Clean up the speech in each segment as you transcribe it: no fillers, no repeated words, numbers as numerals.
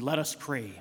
Let us pray.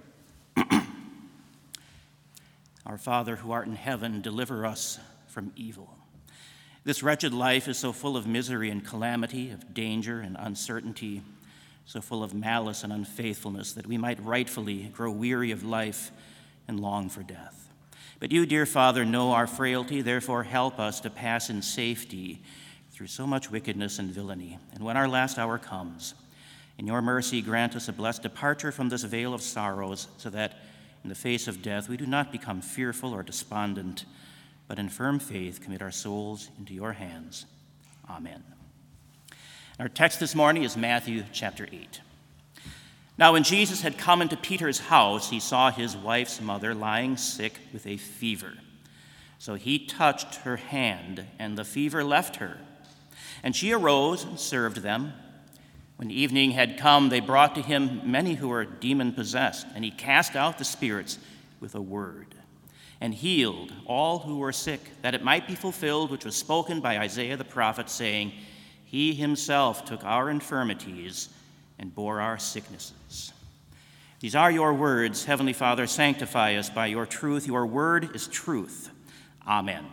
Our Father, who art in heaven, deliver us from evil. This wretched life is so full of misery and calamity, of danger and uncertainty, so full of malice and unfaithfulness that we might rightfully grow weary of life and long for death. But you, dear Father, know our frailty, therefore help us to pass in safety through so much wickedness and villainy. And when our last hour comes, in your mercy, grant us a blessed departure from this vale of sorrows, so that in the face of death we do not become fearful or despondent, but in firm faith commit our souls into your hands. Amen. Our text this morning is Matthew chapter 8. Now, when Jesus had come into Peter's house, he saw his wife's mother lying sick with a fever. So he touched her hand, and the fever left her. And she arose and served them. When evening had come, they brought to him many who were demon-possessed, and he cast out the spirits with a word, and healed all who were sick, that it might be fulfilled which was spoken by Isaiah the prophet, saying, He himself took our infirmities and bore our sicknesses. These are your words, Heavenly Father. Sanctify us by your truth. Your word is truth. Amen.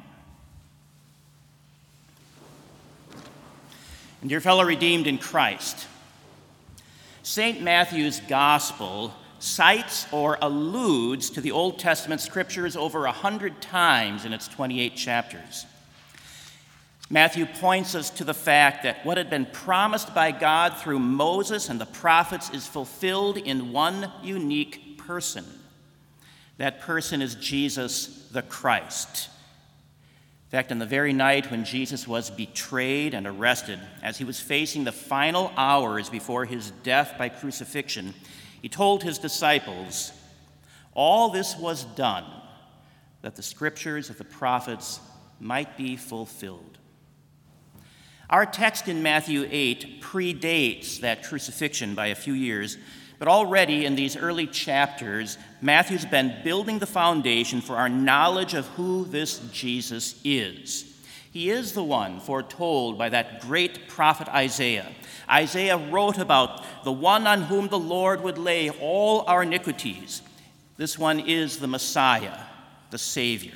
And dear fellow redeemed in Christ, St. Matthew's Gospel cites or alludes to the Old Testament scriptures over 100 times in its 28 chapters. Matthew points us to the fact that what had been promised by God through Moses and the prophets is fulfilled in one unique person. That person is Jesus the Christ. In fact, on the very night when Jesus was betrayed and arrested, as he was facing the final hours before his death by crucifixion, he told his disciples, all this was done that the scriptures of the prophets might be fulfilled. Our text in Matthew 8 predates that crucifixion by a few years, but already in these early chapters, Matthew's been building the foundation for our knowledge of who this Jesus is. He is the one foretold by that great prophet Isaiah. Isaiah wrote about the one on whom the Lord would lay all our iniquities. This one is the Messiah, the Savior.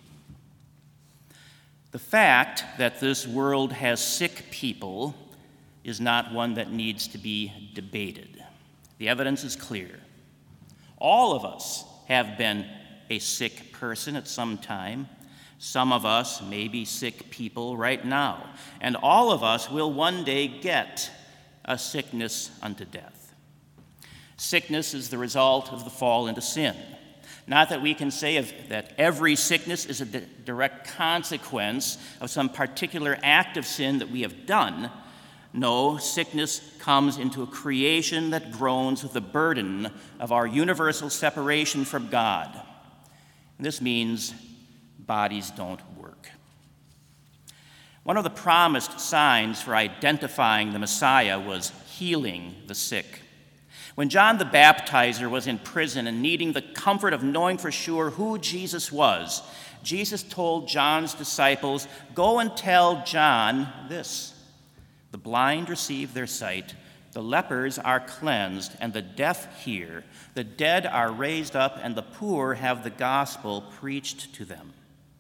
The fact that this world has sick people is not one that needs to be debated. The evidence is clear. All of us have been a sick person at some time. Some of us may be sick people right now. And all of us will one day get a sickness unto death. Sickness is the result of the fall into sin. Not that we can say that every sickness is a direct consequence of some particular act of sin that we have done. No, sickness comes into a creation that groans with the burden of our universal separation from God. And this means bodies don't work. One of the promised signs for identifying the Messiah was healing the sick. When John the Baptizer was in prison and needing the comfort of knowing for sure who Jesus was, Jesus told John's disciples, "Go and tell John this. The blind receive their sight, the lepers are cleansed, and the deaf hear. The dead are raised up, and the poor have the gospel preached to them."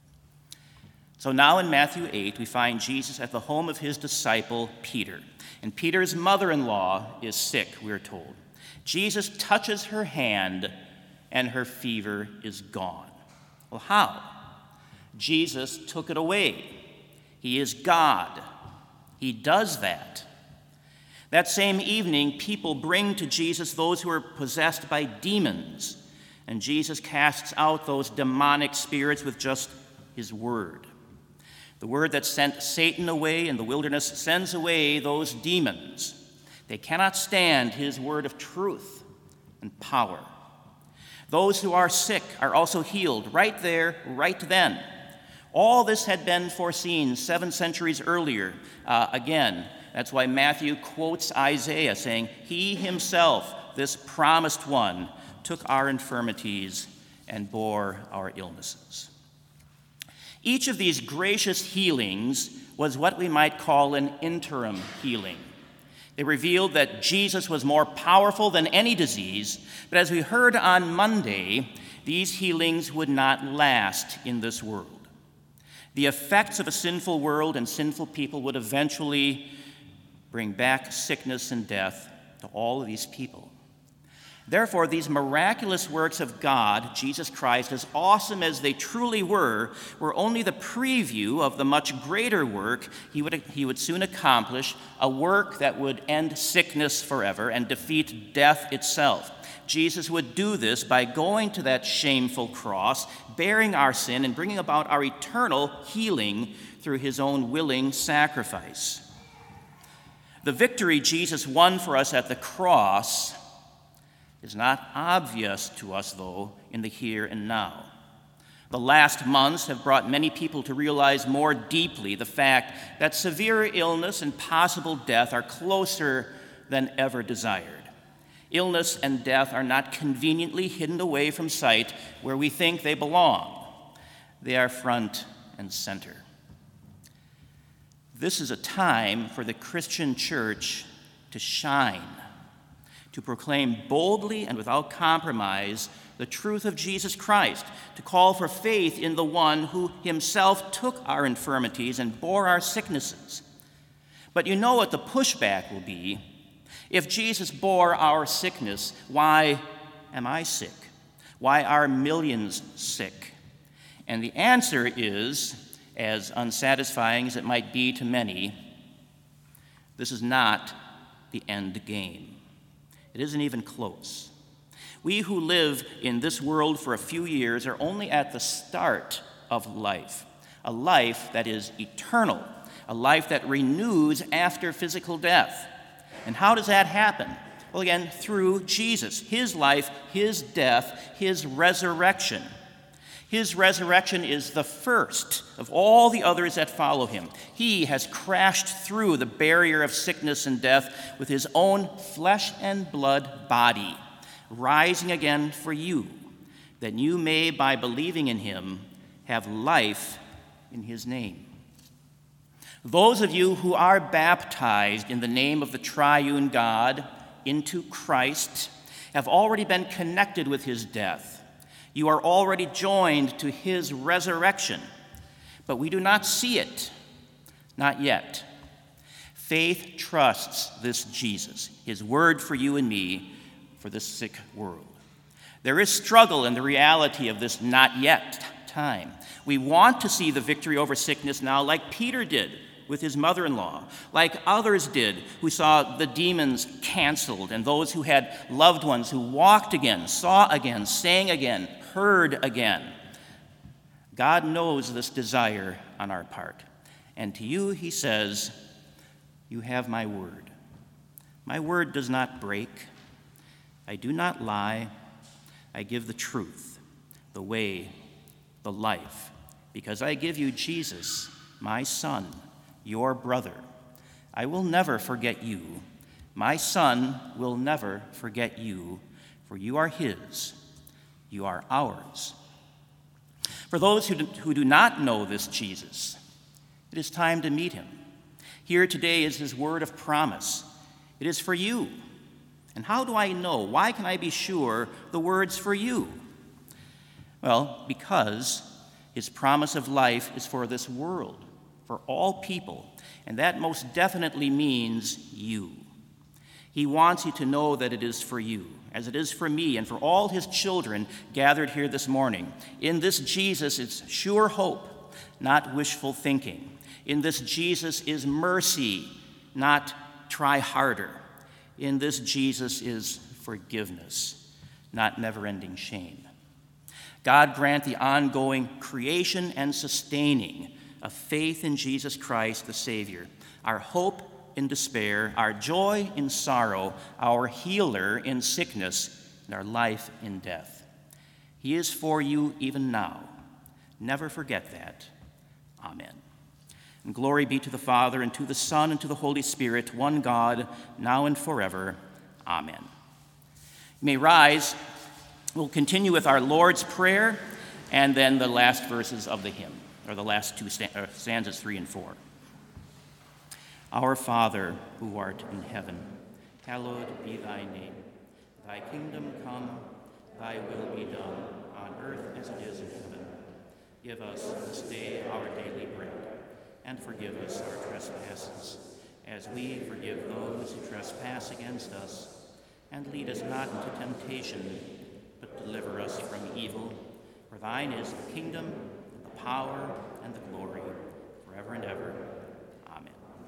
So now in Matthew 8, we find Jesus at the home of his disciple, Peter. And Peter's mother-in-law is sick, we're told. Jesus touches her hand, and her fever is gone. Well, how? Jesus took it away. He is God. He does that. That same evening, people bring to Jesus those who are possessed by demons, and Jesus casts out those demonic spirits with just his word. The word that sent Satan away in the wilderness sends away those demons. They cannot stand his word of truth and power. Those who are sick are also healed right there, right then. All this had been foreseen 7 centuries earlier. Again, that's why Matthew quotes Isaiah saying, He himself, this promised one, took our infirmities and bore our illnesses. Each of these gracious healings was what we might call an interim healing. They revealed that Jesus was more powerful than any disease, but as we heard on Monday, these healings would not last in this world. The effects of a sinful world and sinful people would eventually bring back sickness and death to all of these people. Therefore, these miraculous works of God, Jesus Christ, as awesome as they truly were only the preview of the much greater work he would soon accomplish, a work that would end sickness forever and defeat death itself. Jesus would do this by going to that shameful cross, bearing our sin, and bringing about our eternal healing through his own willing sacrifice. The victory Jesus won for us at the cross is not obvious to us, though, in the here and now. The last months have brought many people to realize more deeply the fact that severe illness and possible death are closer than ever desired. Illness and death are not conveniently hidden away from sight where we think they belong. They are front and center. This is a time for the Christian church to shine, to proclaim boldly and without compromise the truth of Jesus Christ, to call for faith in the one who himself took our infirmities and bore our sicknesses. But you know what the pushback will be. If Jesus bore our sickness, why am I sick? Why are millions sick? And the answer is, as unsatisfying as it might be to many, this is not the end game. It isn't even close. We who live in this world for a few years are only at the start of life, a life that is eternal, a life that renews after physical death. And how does that happen? Well, again, through Jesus, his life, his death, his resurrection. His resurrection is the first of all the others that follow him. He has crashed through the barrier of sickness and death with his own flesh and blood body, rising again for you, that you may, by believing in him, have life in his name. Those of you who are baptized in the name of the triune God into Christ have already been connected with his death. You are already joined to his resurrection, but we do not see it, not yet. Faith trusts this Jesus, his word for you and me, for this sick world. There is struggle in the reality of this not yet time. We want to see the victory over sickness now, like Peter did with his mother-in-law, like others did who saw the demons canceled, and those who had loved ones who walked again, saw again, sang again, heard again. God knows this desire on our part. And to you, he says, you have my word. My word does not break. I do not lie. I give the truth, the way, the life, because I give you Jesus, my son, your brother. I will never forget you. My son will never forget you, for you are his. You are ours. For those who do not know this Jesus, it is time to meet him. Here today is his word of promise. It is for you. And how do I know? Why can I be sure the word's for you? Well, because his promise of life is for this world, for all people, and that most definitely means you. He wants you to know that it is for you, as it is for me and for all his children gathered here this morning. In this Jesus is sure hope, not wishful thinking. In this Jesus is mercy, not try harder. In this Jesus is forgiveness, not never-ending shame. God grant the ongoing creation and sustaining of faith in Jesus Christ, the Savior, our hope in despair, our joy in sorrow, our healer in sickness, and our life in death. He is for you even now. Never forget that. Amen. And glory be to the Father, and to the Son, and to the Holy Spirit, one God, now and forever. Amen. You may rise. We'll continue with our Lord's Prayer, and then the last verses of the hymn, or the last two stanzas 3 and 4. Our Father, who art in heaven, hallowed be thy name. Thy kingdom come, thy will be done, on earth as it is in heaven. Give us this day our daily bread, and forgive us our trespasses, as we forgive those who trespass against us. And lead us not into temptation, but deliver us from evil. For thine is the kingdom, and the power, and the glory, forever and ever. Amen.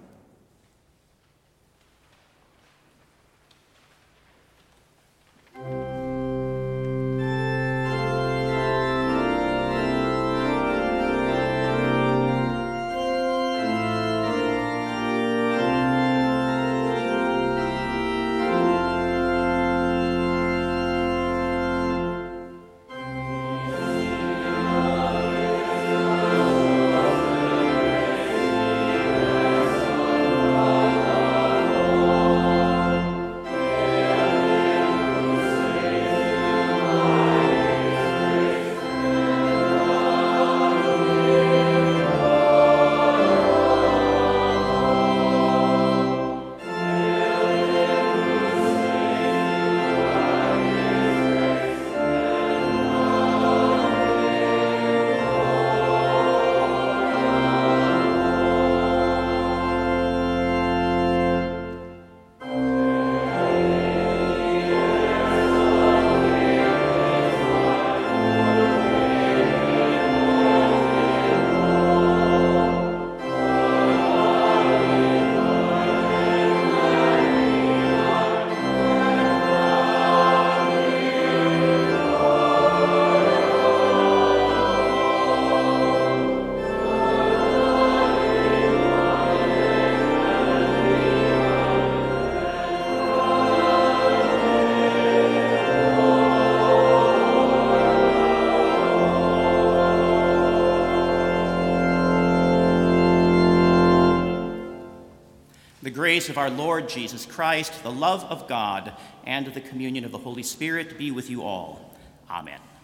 The grace of our Lord Jesus Christ, the love of God, and the communion of the Holy Spirit be with you all. Amen.